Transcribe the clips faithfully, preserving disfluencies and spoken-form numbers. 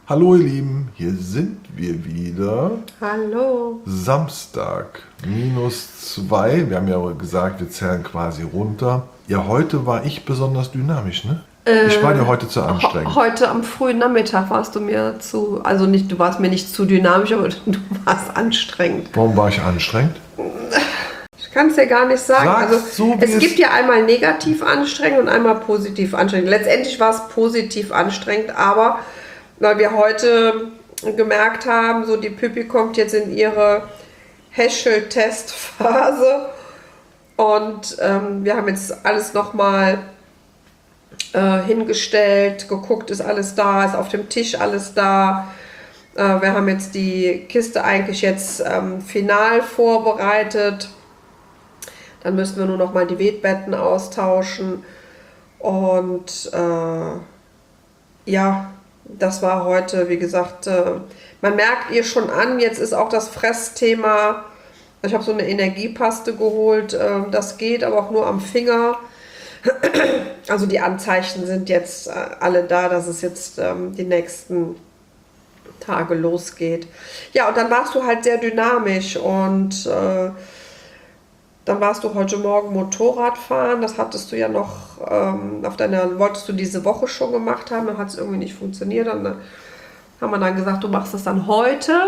Hallo ihr Lieben, hier sind wir wieder. Hallo. Samstag, minus zwei. Wir haben ja gesagt, wir zählen quasi runter. Ja, heute war ich besonders dynamisch, ne? Äh, ich war dir heute zu anstrengend. Heute am frühen Nachmittag warst du mir zu, also nicht, du warst mir nicht zu dynamisch, aber du warst anstrengend. Warum war ich anstrengend? Ich kann es dir gar nicht sagen. Sag's also so, wie es es- gibt ja einmal negativ anstrengend und einmal positiv anstrengend. Letztendlich war es positiv anstrengend, aber weil wir heute gemerkt haben, so die Püppi kommt jetzt in ihre Häschel-Testphase und ähm, wir haben jetzt alles nochmal äh, hingestellt, geguckt, ist alles da, ist auf dem Tisch alles da. Äh, wir haben jetzt die Kiste eigentlich jetzt ähm, final vorbereitet. Dann müssen wir nur noch mal die Wetbetten austauschen. Und äh, ja, das war heute, wie gesagt, äh, man merkt ihr schon an, jetzt ist auch das Fressthema. Ich habe so eine Energiepaste geholt, äh, das geht aber auch nur am Finger. Also die Anzeichen sind jetzt äh, alle da, dass es jetzt ähm, die nächsten Tage losgeht. Ja, und dann warst du halt sehr dynamisch und äh, dann warst du heute Morgen Motorrad fahren. Das hattest du ja noch ähm, auf deiner, wolltest du diese Woche schon gemacht haben, dann hat es irgendwie nicht funktioniert. Und dann haben wir dann gesagt, du machst das dann heute.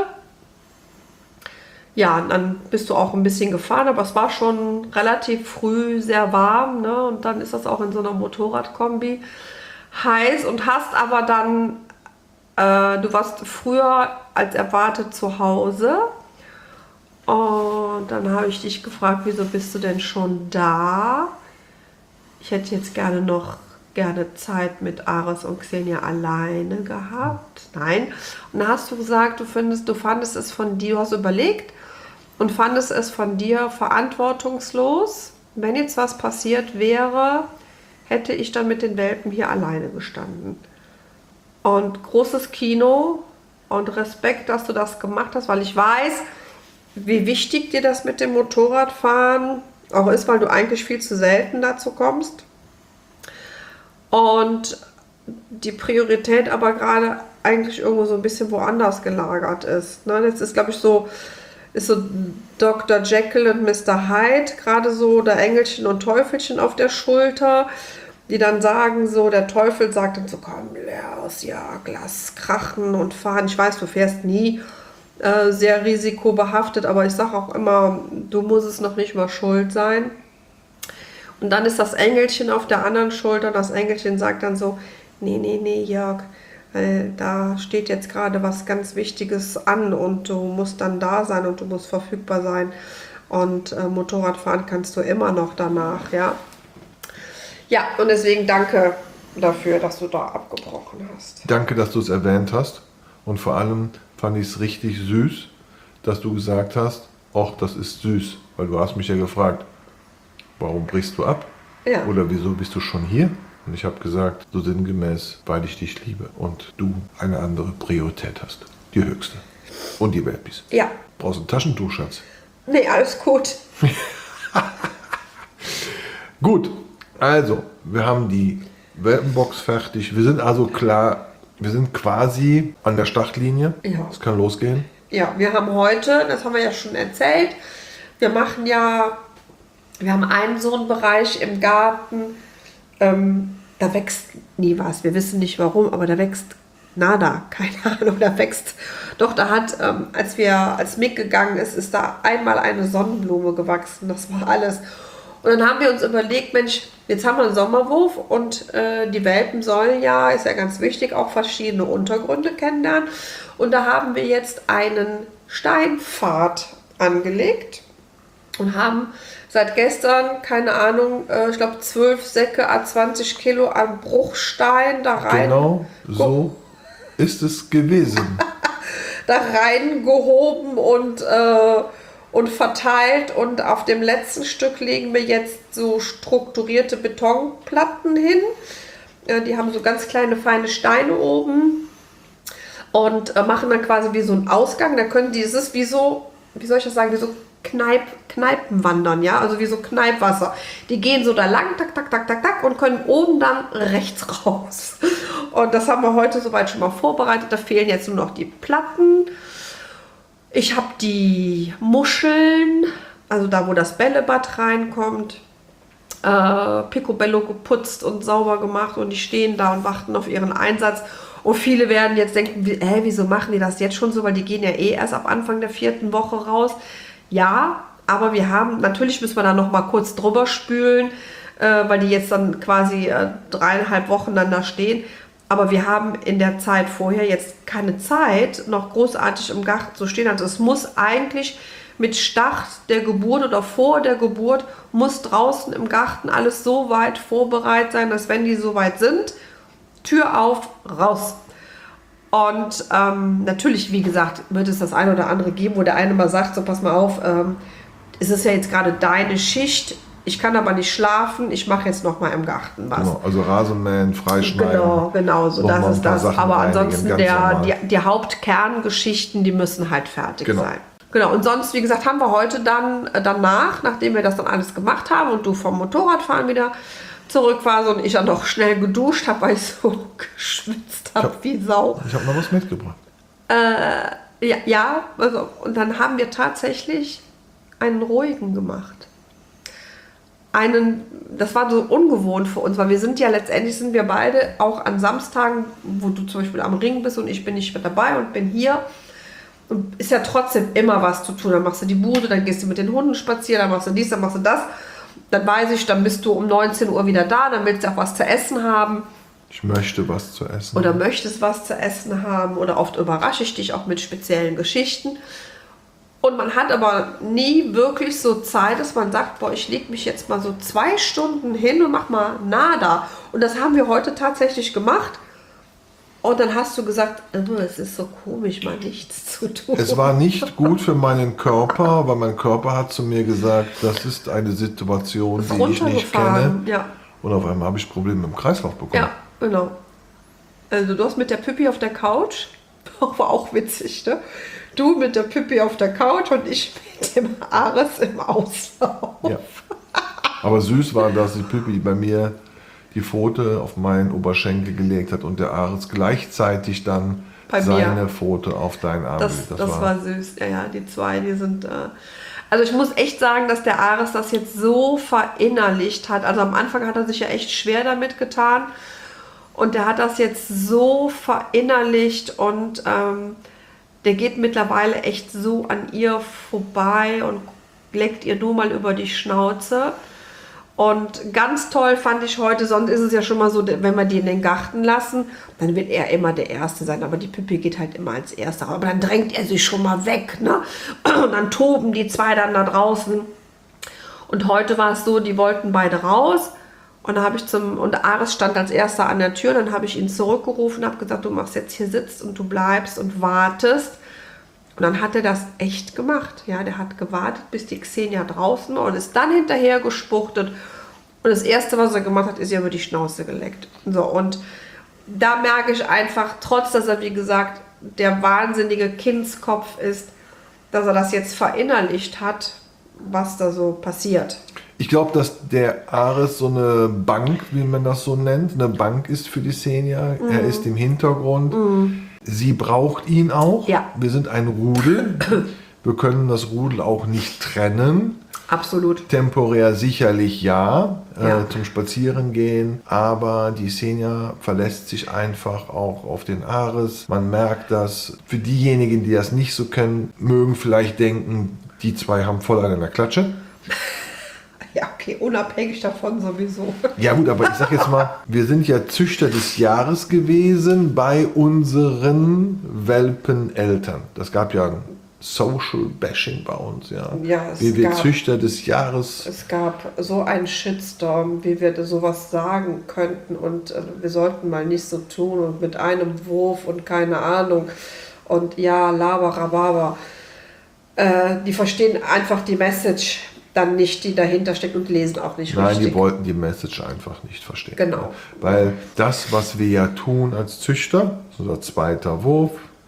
Ja, und dann bist du auch ein bisschen gefahren, aber es war schon relativ früh sehr warm, ne? Und dann ist das auch in so einer Motorradkombi heiß und hast aber dann, äh, du warst früher als erwartet zu Hause. Und dann habe ich dich gefragt, wieso bist du denn schon da? Ich hätte jetzt gerne noch gerne Zeit mit Ares und Xenia alleine gehabt. Nein. Und dann hast du gesagt, du findest, du fandest es von dir, du hast überlegt und fandest es von dir verantwortungslos. Wenn jetzt was passiert wäre, hätte ich dann mit den Welpen hier alleine gestanden. Und großes Kino und Respekt, dass du das gemacht hast, weil ich weiß, wie wichtig dir das mit dem Motorradfahren auch ist, weil du eigentlich viel zu selten dazu kommst. Und die Priorität aber gerade eigentlich irgendwo so ein bisschen woanders gelagert ist. Ne? Jetzt ist, glaube ich, so, ist so Doktor Jekyll und Mister Hyde, gerade so der Engelchen und Teufelchen auf der Schulter, die dann sagen so, der Teufel sagt dann so, komm, los, ja, Glas krachen und fahren. Ich weiß, du fährst nie äh, sehr risikobehaftet, aber ich sage auch immer, du musst es noch nicht mal schuld sein. Und dann ist das Engelchen auf der anderen Schulter, das Engelchen sagt dann so, nee, nee, nee, Jörg, weil da steht jetzt gerade was ganz Wichtiges an und du musst dann da sein und du musst verfügbar sein und äh, Motorradfahren kannst du immer noch danach, ja. Ja, und deswegen danke dafür, dass du da abgebrochen hast. Danke, dass du es erwähnt hast. Und vor allem fand ich es richtig süß, dass du gesagt hast, ach, das ist süß. Weil du hast mich ja gefragt, warum brichst du ab? Ja. Oder wieso bist du schon hier? Und ich habe gesagt, so sinngemäß, weil ich dich liebe und du eine andere Priorität hast. Die höchste. Und die Welpis. Ja. Brauchst du ein Taschentuch, Schatz? Nee, alles gut. Gut, also, wir haben die Welpenbox fertig. Wir sind also klar, wir sind quasi an der Startlinie. Ja. Es kann losgehen. Ja, wir haben heute, das haben wir ja schon erzählt, wir machen ja, wir haben einen so einen Bereich im Garten, ähm, da wächst nie was. Wir wissen nicht warum, aber da wächst nada, keine Ahnung, da wächst. Doch, da hat, ähm, als wir, als Mick gegangen ist, ist da einmal eine Sonnenblume gewachsen. Das war alles. Und dann haben wir uns überlegt, Mensch, jetzt haben wir einen Sommerwurf und äh, die Welpen sollen ja, ist ja ganz wichtig, auch verschiedene Untergründe kennenlernen. Und da haben wir jetzt einen Steinpfad angelegt und haben seit gestern, keine Ahnung, äh, ich glaube zwölf Säcke à zwanzig Kilo an Bruchstein da rein. Genau so ist es gewesen. da reingehoben und, äh, und verteilt. Und auf dem letzten Stück legen wir jetzt so strukturierte Betonplatten hin. Äh, die haben so ganz kleine, feine Steine oben und äh, machen dann quasi wie so einen Ausgang. Da können dieses wie so, wie soll ich das sagen, wie so Kneip, Kneipen wandern, ja, also wie so Kneipwasser. Die gehen so da lang, tak, tak, tak, tak, tak und können oben dann rechts raus. Und das haben wir heute soweit schon mal vorbereitet. Da fehlen jetzt nur noch die Platten. Ich habe die Muscheln, also da, wo das Bällebad reinkommt, äh, Picobello geputzt und sauber gemacht. Und die stehen da und warten auf ihren Einsatz. Und viele werden jetzt denken, wie, äh, wieso machen die das jetzt schon so? Weil die gehen ja eh erst ab Anfang der vierten Woche raus. Ja, aber wir haben, natürlich müssen wir da noch mal kurz drüber spülen, äh, weil die jetzt dann quasi äh, dreieinhalb Wochen dann da stehen. Aber wir haben in der Zeit vorher jetzt keine Zeit, noch großartig im Garten zu stehen. Also es muss eigentlich mit Start der Geburt oder vor der Geburt, muss draußen im Garten alles so weit vorbereitet sein, dass wenn die so weit sind, Tür auf, raus. Und ähm, natürlich, wie gesagt, wird es das eine oder andere geben, wo der eine mal sagt, so pass mal auf, ähm, es ist ja jetzt gerade deine Schicht, ich kann aber nicht schlafen, ich mache jetzt noch mal im Garten was. Genau, also Rasenmähen, Freischneiden. Genau, genau, so das ist das. Sachen Aber reinigen, ansonsten ganz der, normal. die, die Hauptkerngeschichten, die müssen halt fertig Genau. sein. Genau, und sonst, wie gesagt, haben wir heute dann äh, danach, nachdem wir das dann alles gemacht haben und du vom Motorradfahren wieder zurück warst und ich dann noch schnell geduscht habe, weil ich so geschwitzt habe hab- wie Sau. Ich habe noch was mitgebracht. Ja, ja also, und dann haben wir tatsächlich einen ruhigen gemacht. Einen, das war so ungewohnt für uns, weil wir sind ja letztendlich, sind wir beide auch an Samstagen, wo du zum Beispiel am Ring bist und ich bin nicht mit dabei und bin hier. Und ist ja trotzdem immer was zu tun. Dann machst du die Bude, dann gehst du mit den Hunden spazieren, dann machst du dies, dann machst du das. Dann weiß ich, dann bist du um neunzehn Uhr wieder da, dann willst du auch was zu essen haben. Ich möchte was zu essen. Oder möchtest was zu essen haben oder oft überrasche ich dich auch mit speziellen Geschichten. Und man hat aber nie wirklich so Zeit, dass man sagt, boah, ich lege mich jetzt mal so zwei Stunden hin und mach mal nada. Und das haben wir heute tatsächlich gemacht. Und dann hast du gesagt, oh, es ist so komisch, mal nichts zu tun. Es war nicht gut für meinen Körper, weil mein Körper hat zu mir gesagt, das ist eine Situation, die ich nicht kenne. Runtergefahren, ja. Und auf einmal habe ich Probleme im Kreislauf bekommen. Ja, genau. Also du hast mit der Püppi auf der Couch, war auch witzig, ne? Du mit der Püppi auf der Couch und ich mit dem Ares im Auslauf. Ja. Aber süß war, dass die Püppi bei mir die Pfote auf meinen Oberschenkel gelegt hat und der Ares gleichzeitig dann Bei seine mir. Pfote auf deinen Arm Das, gelegt. das, war, süß. Ja, ja, die zwei, die sind... Äh also ich muss echt sagen, dass der Ares das jetzt so verinnerlicht hat. Also am Anfang hat er sich ja echt schwer damit getan. Und der hat das jetzt so verinnerlicht und ähm, der geht mittlerweile echt so an ihr vorbei und leckt ihr nur mal über die Schnauze. Und ganz toll fand ich heute, sonst ist es ja schon mal so, wenn wir die in den Garten lassen, dann wird er immer der Erste sein, aber die Püppi geht halt immer als Erster. Aber dann drängt er sich schon mal weg, ne? Und dann toben die zwei dann da draußen. Und heute war es so, die wollten beide raus. Und da habe ich zum, und Ares stand als Erster an der Tür, dann habe ich ihn zurückgerufen, habe gesagt, du machst jetzt hier sitzt und du bleibst und wartest. Und dann hat er das echt gemacht. Ja, der hat gewartet, bis die Xenia draußen war und ist dann hinterher gespuchtet. Und das Erste, was er gemacht hat, ist ihr über die Schnauze geleckt. So, und da merke ich einfach, trotz dass er, wie gesagt, der wahnsinnige Kindskopf ist, dass er das jetzt verinnerlicht hat, was da so passiert. Ich glaube, dass der Ares so eine Bank, wie man das so nennt, eine Bank ist für die Xenia. Mhm. Er ist im Hintergrund. Mhm. Sie braucht ihn auch. Ja. Wir sind ein Rudel. Wir können das Rudel auch nicht trennen. Absolut. Temporär sicherlich ja, ja. Äh, zum Spazierengehen. Aber die Xenia verlässt sich einfach auch auf den Ares. Man merkt das. Für diejenigen, die das nicht so kennen, mögen vielleicht denken, die zwei haben voll an der Klatsche. Ja, okay, unabhängig davon sowieso. Ja gut, aber ich sag jetzt mal, wir sind ja Züchter des Jahres gewesen bei unseren Welpeneltern. Das gab ja ein Social Bashing bei uns, ja. Ja, es wie wir gab, Züchter des Jahres. Es gab so einen Shitstorm, wie wir sowas sagen könnten und äh, wir sollten mal nicht so tun und mit einem Wurf und keine Ahnung und ja, laber, rababa. Äh, die verstehen einfach die Message dann nicht, die dahinter steckt und lesen auch nicht Nein, richtig. Nein, die wollten die Message einfach nicht verstehen. Genau. Weil das, was wir ja tun als Züchter, unser zweiter Wurf,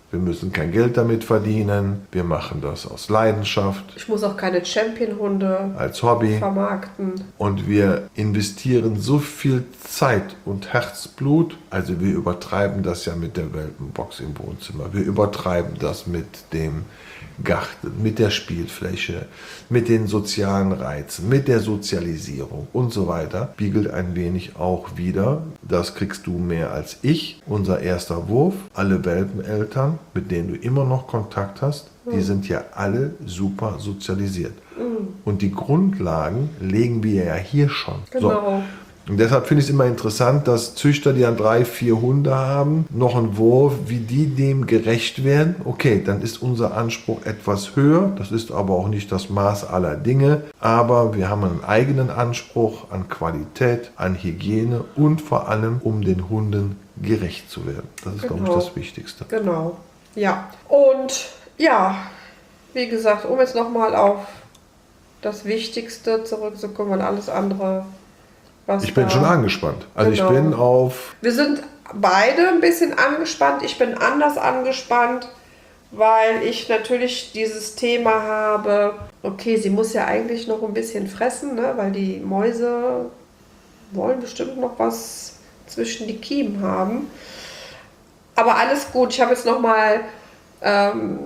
Wir müssen kein Geld damit verdienen. Wir machen das aus Leidenschaft. Ich muss auch keine Champion-Hunde als Hobby vermarkten. Und wir investieren so viel Zeit und Herzblut. Also wir übertreiben das ja mit der Welpenbox im Wohnzimmer. Wir übertreiben das mit dem Garten, mit der Spielfläche, mit den sozialen Reizen, mit der Sozialisierung und so weiter. Spiegelt ein wenig auch wieder, das kriegst du mehr als ich, unser erster Wurf, alle Welpeneltern, mit denen du immer noch Kontakt hast, mhm. die sind ja alle super sozialisiert. Mhm. Und die Grundlagen legen wir ja hier schon. Genau. So. Und deshalb finde ich es immer interessant, dass Züchter, die dann drei, vier Hunde haben, noch einen Wurf, wie die dem gerecht werden. Okay, dann ist unser Anspruch etwas höher. Das ist aber auch nicht das Maß aller Dinge. Aber wir haben einen eigenen Anspruch an Qualität, an Hygiene und vor allem, um den Hunden gerecht zu werden. Das ist, genau. glaube ich, das Wichtigste. Genau, ja. Und ja, wie gesagt, um jetzt nochmal auf das Wichtigste zurückzukommen und alles andere... Ich bin schon angespannt. Also genau. ich bin auf... Wir sind beide ein bisschen angespannt. Ich bin anders angespannt, weil ich natürlich dieses Thema habe, okay, sie muss ja eigentlich noch ein bisschen fressen, ne? Weil die Mäuse wollen bestimmt noch was zwischen die Kiemen haben. Aber alles gut. Ich habe jetzt nochmal ähm,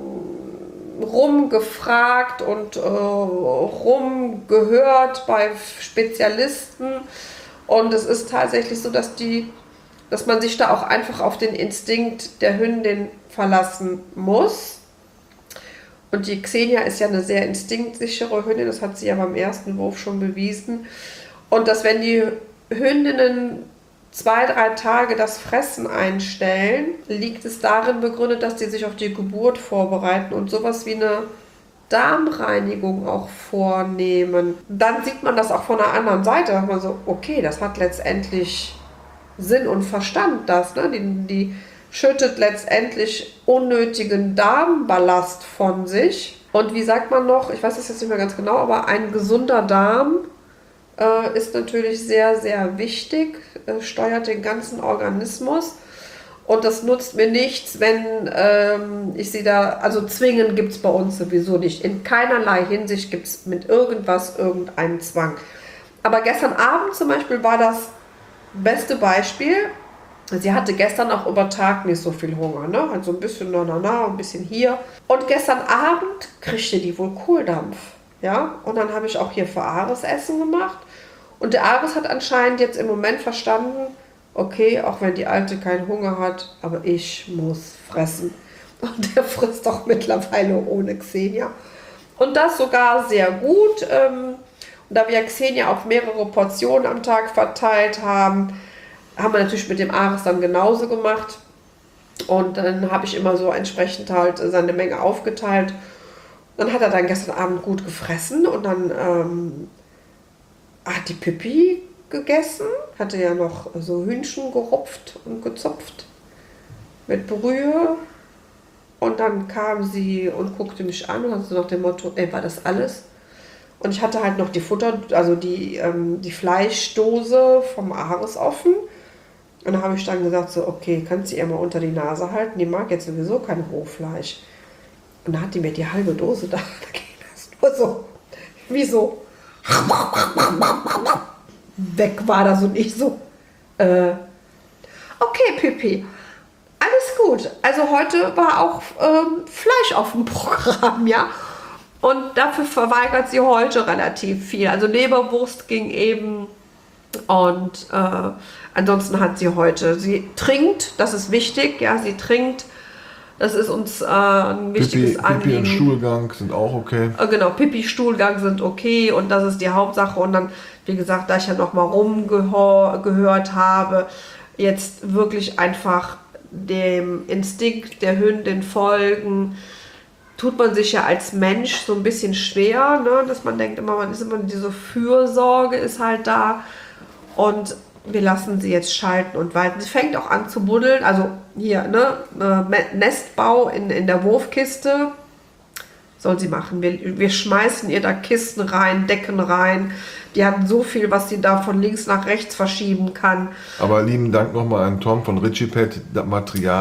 rumgefragt und äh, rumgehört bei Spezialisten. Und es ist tatsächlich so, dass, die, dass man sich da auch einfach auf den Instinkt der Hündin verlassen muss. Und die Xenia ist ja eine sehr instinktsichere Hündin, das hat sie ja beim ersten Wurf schon bewiesen. Und dass wenn die Hündinnen zwei, drei Tage das Fressen einstellen, liegt es darin begründet, dass die sich auf die Geburt vorbereiten und sowas wie eine Darmreinigung auch vornehmen. Dann sieht man das auch von der anderen Seite, dass man so, okay, das hat letztendlich Sinn und Verstand, das, ne? Die, die schüttet letztendlich unnötigen Darmballast von sich. Und wie sagt man noch, ich weiß das jetzt nicht mehr ganz genau, aber ein gesunder Darm äh, ist natürlich sehr, sehr wichtig, äh, steuert den ganzen Organismus. Und das nutzt mir nichts, wenn ähm, ich sie da, also zwingen gibt es bei uns sowieso nicht. In keinerlei Hinsicht gibt es mit irgendwas irgendeinen Zwang. Aber gestern Abend zum Beispiel war das beste Beispiel. Sie hatte gestern auch über Tag nicht so viel Hunger, ne? Also ein bisschen na na na, ein bisschen hier. Und gestern Abend kriegte die wohl Kohldampf, ja? Und dann habe ich auch hier für Ares Essen gemacht. Und der Ares hat anscheinend jetzt im Moment verstanden, okay, auch wenn die Alte keinen Hunger hat, aber ich muss fressen. Und der frisst doch mittlerweile ohne Xenia. Und das sogar sehr gut. Und da wir Xenia auf mehrere Portionen am Tag verteilt haben, haben wir natürlich mit dem Ares dann genauso gemacht. Und dann habe ich immer so entsprechend halt seine Menge aufgeteilt. Dann hat er dann gestern Abend gut gefressen und dann ähm, hat die Pippi gegessen, hatte ja noch so Hühnchen gerupft und gezupft mit Brühe und dann kam sie und guckte mich an und hatte so nach dem Motto, ey, war das alles? Und ich hatte halt noch die Futter, also die, ähm, die Fleischdose vom Ares offen und da habe ich dann gesagt so, okay, kannst du ihr mal unter die Nase halten, die mag jetzt sowieso kein Rohfleisch. Und dann hat die mir die halbe Dose da, da ging das nur so, wie so weg war das und ich so, äh, okay, Pippi, alles gut. Also heute war auch ähm, Fleisch auf dem Programm, ja. Und dafür verweigert sie heute relativ viel. Also Leberwurst ging eben und äh, ansonsten hat sie heute, sie trinkt, das ist wichtig, ja, sie trinkt. Das ist uns äh, ein wichtiges Pipi, Anliegen. Pipi und Stuhlgang sind auch okay. Äh, genau, Pipi, Stuhlgang sind okay und das ist die Hauptsache. Und dann, wie gesagt, da ich ja noch mal rumgehört habe, jetzt wirklich einfach dem Instinkt der Hündin folgen, tut man sich ja als Mensch so ein bisschen schwer, ne? Dass man denkt immer, man ist immer diese Fürsorge ist halt da und wir lassen sie jetzt schalten und walten. Sie fängt auch an zu buddeln, also hier, ne, äh, Nestbau in, in der Wurfkiste soll sie machen. Wir, wir schmeißen ihr da Kisten rein, Decken rein. Die hat so viel, was sie da von links nach rechts verschieben kann. Aber lieben Dank nochmal an Tom von Ritchie Pet. Das Material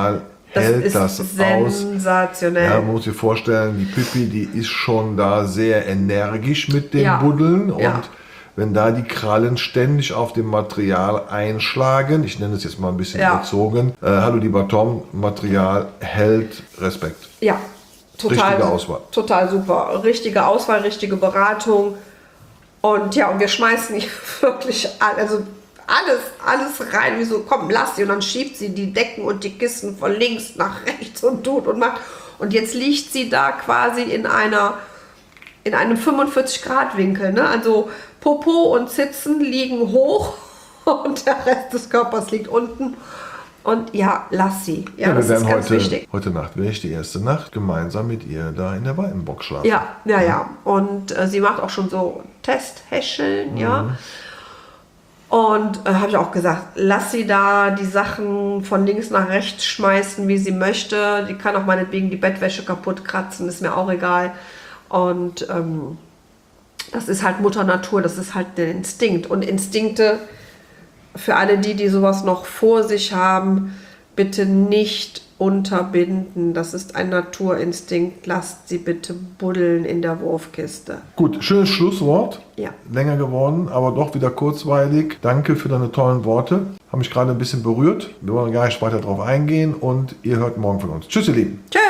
Das hält ist das aus. sensationell. Ja, man muss sich vorstellen, die Pippi, die ist schon da sehr energisch mit dem Ja. Buddeln. Und Ja. wenn da die Krallen ständig auf dem Material einschlagen, ich nenne es jetzt mal ein bisschen Ja. überzogen, äh, hallo lieber Tom, Material hält, Respekt. Ja, total, Richtige Auswahl. Total super. Richtige Auswahl, richtige Beratung. Und ja, und wir schmeißen hier wirklich all- also alles, alles rein. Wie so, komm, lass sie. Und dann schiebt sie die Decken und die Kissen von links nach rechts und tut und macht. Und jetzt liegt sie da quasi in einer, in einem fünfundvierzig Grad Winkel. Ne? Also Popo und Zitzen liegen hoch und der Rest des Körpers liegt unten. Und ja, lass sie. Ja, Ja, das wir ist werden ganz heute, wichtig. heute Nacht, werde ich die erste Nacht gemeinsam mit ihr da in der Waldenbox schlafen. Ja, ja, ja. Und äh, sie macht auch schon so Testhäscheln, ja. Und äh, habe ich auch gesagt, lass sie da die Sachen von links nach rechts schmeißen, wie sie möchte. Die kann auch meinetwegen die Bettwäsche kaputt kratzen, ist mir auch egal. Und ähm, das ist halt Mutter Natur, das ist halt der Instinkt. Und Instinkte, für alle die, die sowas noch vor sich haben, bitte nicht unterbinden. Das ist ein Naturinstinkt. Lasst sie bitte buddeln in der Wurfkiste. Gut, schönes Schlusswort. Ja. Länger geworden, aber doch wieder kurzweilig. Danke für deine tollen Worte. Haben mich gerade ein bisschen berührt. Wir wollen gar nicht weiter drauf eingehen und ihr hört morgen von uns. Tschüss, ihr Lieben. Tschüss.